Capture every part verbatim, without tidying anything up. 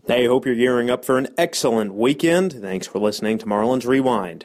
Hey, hope you're gearing up for an excellent weekend. Thanks for listening to Marlins Rewind.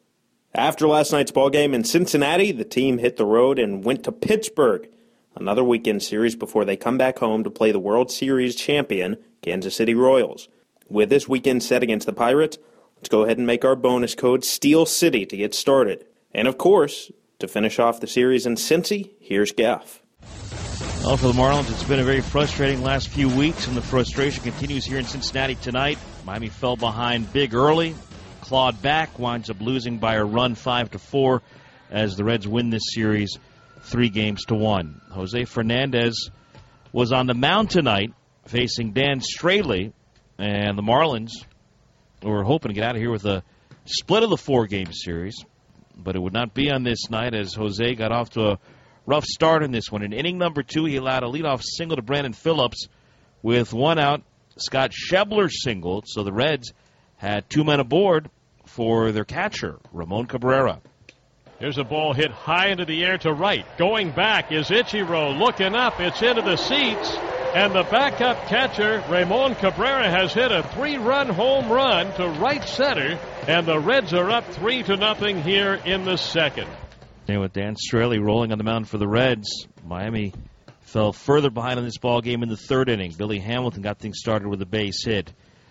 After last night's ballgame in Cincinnati, the team hit the road and went to Pittsburgh. Another weekend series before they come back home to play the World Series champion, Kansas City Royals. With this weekend set against the Pirates, let's go ahead and make our bonus code Steel City to get started. And of course, to finish off the series in Cincy, here's Geoff. Well, for the Marlins, it's been a very frustrating last few weeks, and the frustration continues here in Cincinnati tonight. Miami fell behind big early, clawed back, winds up losing by a run five to four as the Reds win this series three games to one. Jose Fernandez was on the mound tonight facing Dan Straley, and the Marlins were hoping to get out of here with a split of the four-game series, but it would not be on this night as Jose got off to a rough start in this one. In inning number two, he allowed a leadoff single to Brandon Phillips. With one out, Scott Schebler singled, so the Reds had two men aboard for their catcher, Ramon Cabrera. Here's a ball hit high into the air to right. Going back is Ichiro. Looking up, it's into the seats. And the backup catcher, Ramon Cabrera, has hit a three-run home run to right center. And the Reds are up three to nothing here in the second. And with Dan Straley rolling on the mound for the Reds, Miami fell further behind in this ball game in the third inning. Billy Hamilton got things started with a base hit.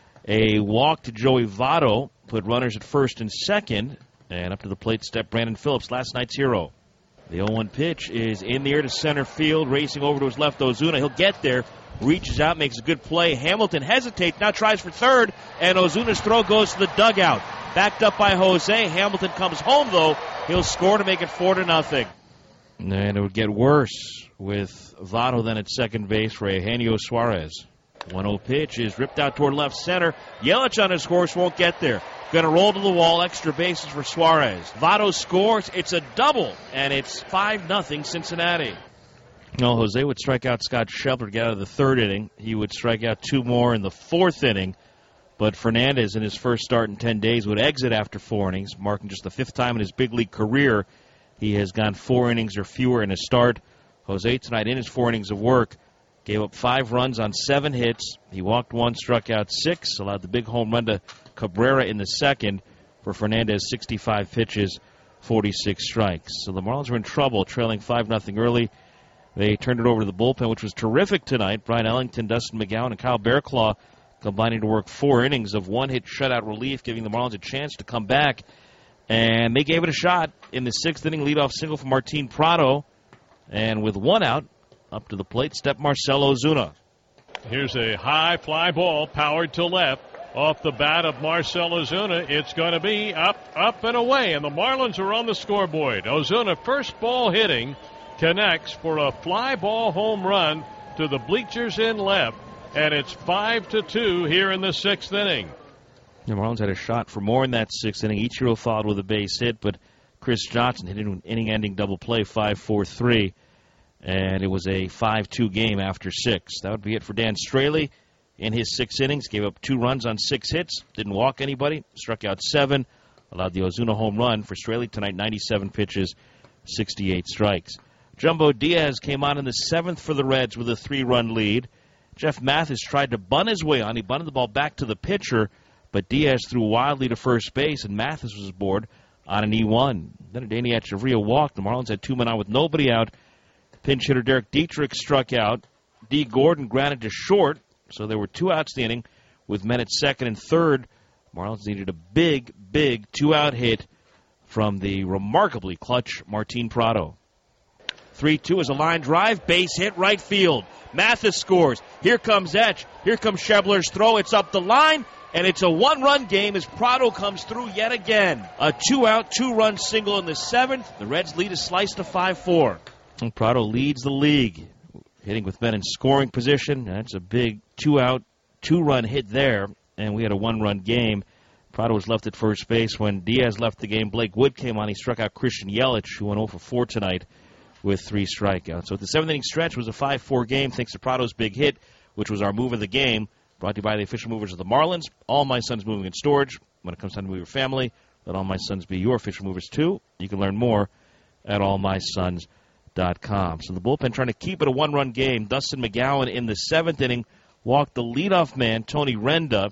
A walk to Joey Votto put runners at first and second. And up to the plate stepped Brandon Phillips, last night's hero. The oh one pitch is in the air to center field, racing over to his left, Ozuna. He'll get there, reaches out, makes a good play. Hamilton hesitates, now tries for third, and Ozuna's throw goes to the dugout. Backed up by Jose. Hamilton comes home, though. He'll score to make it four to nothing. And it would get worse with Votto then at second base for Eugenio Suarez. one oh pitch is ripped out toward left center. Yelich on his horse won't get there. Going to roll to the wall, extra bases for Suarez. Votto scores. It's a double, and it's five nothing Cincinnati. No, Jose would strike out Scott Schebler to get out of the third inning. He would strike out two more in the fourth inning. But Fernandez, in his first start in ten days, would exit after four innings, marking just the fifth time in his big league career he has gone four innings or fewer in a start. Jose tonight, in his four innings of work, gave up five runs on seven hits. He walked one, struck out six, allowed the big home run to Cabrera in the second. For Fernandez, sixty-five pitches, forty-six strikes. So the Marlins were in trouble, trailing five nothing early. They turned it over to the bullpen, which was terrific tonight. Brian Ellington, Dustin McGowan, and Kyle Bearclaw combining to work four innings of one-hit shutout relief, giving the Marlins a chance to come back. And they gave it a shot in the sixth inning, leadoff single from Martin Prado. And with one out, up to the plate stepped Marcell Ozuna. Here's a high fly ball powered to left. Off the bat of Marcell Ozuna, it's going to be up, up, and away. And the Marlins are on the scoreboard. Ozuna, first ball hitting, connects for a fly ball home run to the bleachers in left. And it's five to two here in the sixth inning. The Marlins had a shot for more in that sixth inning. Ichiro followed with a base hit, but Chris Johnson hit an inning-ending double play, five four three. And it was a five two game after six. That would be it for Dan Straley. In his six innings, gave up two runs on six hits, didn't walk anybody, struck out seven, allowed the Ozuna home run. For Straley tonight, ninety-seven pitches, sixty-eight strikes. Jumbo Diaz came on in the seventh for the Reds with a three-run lead. Jeff Mathis tried to bunt his way on. He bunted the ball back to the pitcher, but Diaz threw wildly to first base, and Mathis was aboard on an E one. Then Adeiny Echeverria walked. The Marlins had two men out with nobody out. Pinch hitter Derek Dietrich struck out. D. Gordon grounded to short, so there were two outs the inning with men at second and third. Marlins needed a big, big two-out hit from the remarkably clutch Martin Prado. three two is a line drive, base hit, right field. Mathis scores. Here comes Etch. Here comes Schebler's throw. It's up the line, and it's a one-run game as Prado comes through yet again. A two-out, two-run single in the seventh. The Reds lead is sliced to five four. And Prado leads the league, hitting with men in scoring position. That's a big two-out, two-run hit there, and we had a one-run game. Prado was left at first base when Diaz left the game. Blake Wood came on. He struck out Christian Yelich, who went oh for four tonight with three strikeouts. So the seventh-inning stretch was a five four game thanks to Prado's big hit, which was our move of the game, brought to you by the official movers of the Marlins. All My Sons Moving and Storage. When it comes time to move your family, let All My Sons be your official movers, too. You can learn more at all my sons dot com. So the bullpen trying to keep it a one-run game. Dustin McGowan in the seventh inning walked the leadoff man, Tony Renda.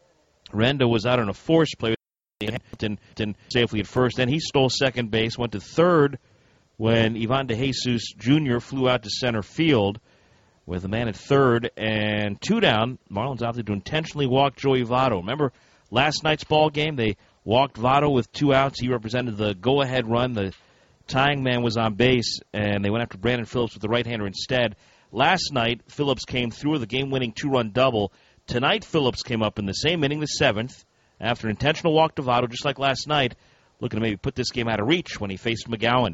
Renda was out on a force play. Hamilton safely at first. Then he stole second base, went to third when Ivan De Jesus Junior flew out to center field with a man at third and two down. Marlins opted to intentionally walk Joey Votto. Remember last night's ball game? They walked Votto with two outs. He represented the go-ahead run. The tying man was on base, and they went after Brandon Phillips with the right-hander instead. Last night, Phillips came through with a game-winning two-run double. Tonight, Phillips came up in the same inning, the seventh, after an intentional walk to Votto, just like last night, looking to maybe put this game out of reach when he faced McGowan.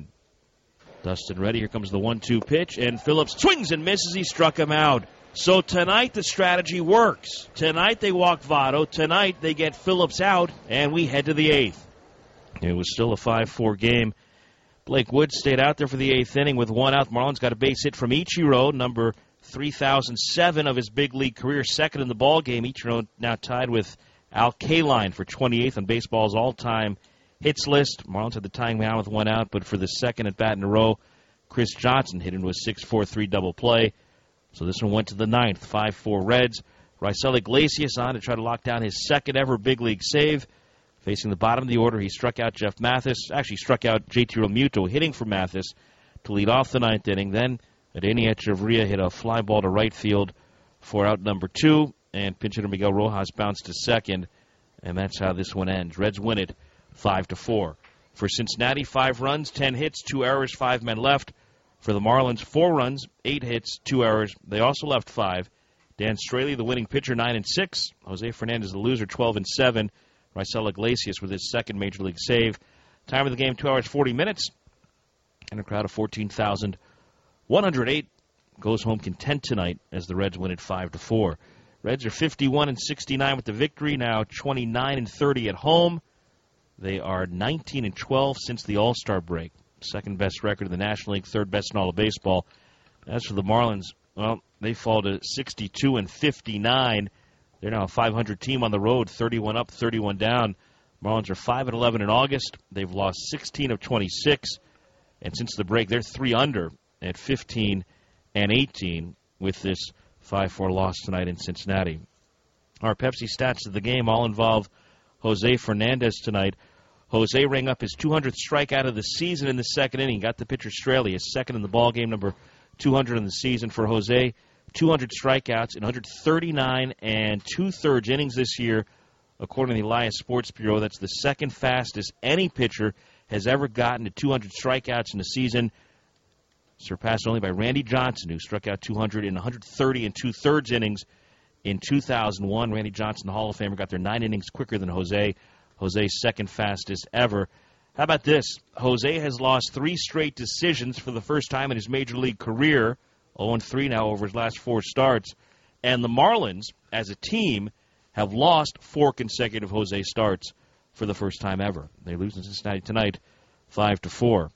Dustin ready. Here comes the one two pitch, and Phillips swings and misses. He struck him out. So tonight the strategy works. Tonight they walk Votto. Tonight they get Phillips out, and we head to the eighth. It was still a five four game. Blake Woods stayed out there for the eighth inning with one out. Marlins got a base hit from Ichiro, number three thousand seven of his big league career, second in the ball game. Ichiro now tied with Al Kaline for twenty-eighth on baseball's all-time hits list. Marlins had the tying man with one out, but for the second at bat in a row, Chris Johnson hit into a six four three double play. So this one went to the ninth, five four Reds. Raisel Iglesias on to try to lock down his second ever big league save. Facing the bottom of the order, he struck out Jeff Mathis. Actually struck out J T Realmuto, hitting for Mathis to lead off the ninth inning. Then Adeiny Echeverria hit a fly ball to right field for out number two, and pinch hitter Miguel Rojas bounced to second, and that's how this one ends. Reds win it five to four. For Cincinnati, five runs, ten hits, two errors, five men left. For the Marlins, four runs, eight hits, two errors. They also left five. Dan Straley, the winning pitcher, nine and six. Jose Fernandez, the loser, twelve and seven. Raisel Iglesias with his second major league save. Time of the game, two hours, forty minutes. And a crowd of fourteen thousand one hundred eight goes home content tonight as the Reds win it five to four. Reds are fifty-one and sixty-nine with the victory, now twenty-nine and thirty at home. They are nineteen and twelve since the All-Star break. Second best record in the National League, third best in all of baseball. As for the Marlins, well, they fall to sixty-two and fifty-nine. They're now a five hundred team on the road, thirty-one up, thirty-one down. Marlins are five and eleven in August. They've lost sixteen of twenty-six. And since the break, they're three under at fifteen and eighteen with this five four loss tonight in Cincinnati. Our Pepsi stats of the game all involve Jose Fernandez tonight. Jose rang up his two hundredth strikeout of the season in the second inning. Got the pitcher Straley, his second in the ball game, number two hundred in the season for Jose. two hundred strikeouts in one hundred thirty-nine and two-thirds innings this year, according to the Elias Sports Bureau. That's the second fastest any pitcher has ever gotten to two hundred strikeouts in a season, surpassed only by Randy Johnson, who struck out two hundred in one hundred thirty and two-thirds innings in two thousand one. Randy Johnson, the Hall of Famer, got there nine innings quicker than Jose. Jose's second fastest ever. How about this? Jose has lost three straight decisions for the first time in his major league career. oh and three now over his last four starts. And the Marlins, as a team, have lost four consecutive Jose starts for the first time ever. They lose in Cincinnati tonight, five to four.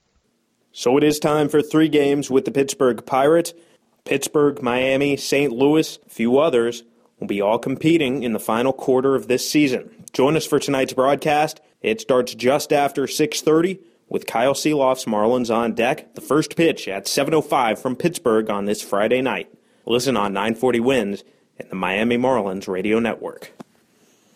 So it is time for three games with the Pittsburgh Pirates. Pittsburgh, Miami, Saint Louis, a few others will be all competing in the final quarter of this season. Join us for tonight's broadcast. It starts just after six thirty with Kyle Seeloff's Marlins on deck. The first pitch at seven oh five from Pittsburgh on this Friday night. Listen on nine forty Wins and the Miami Marlins Radio Network.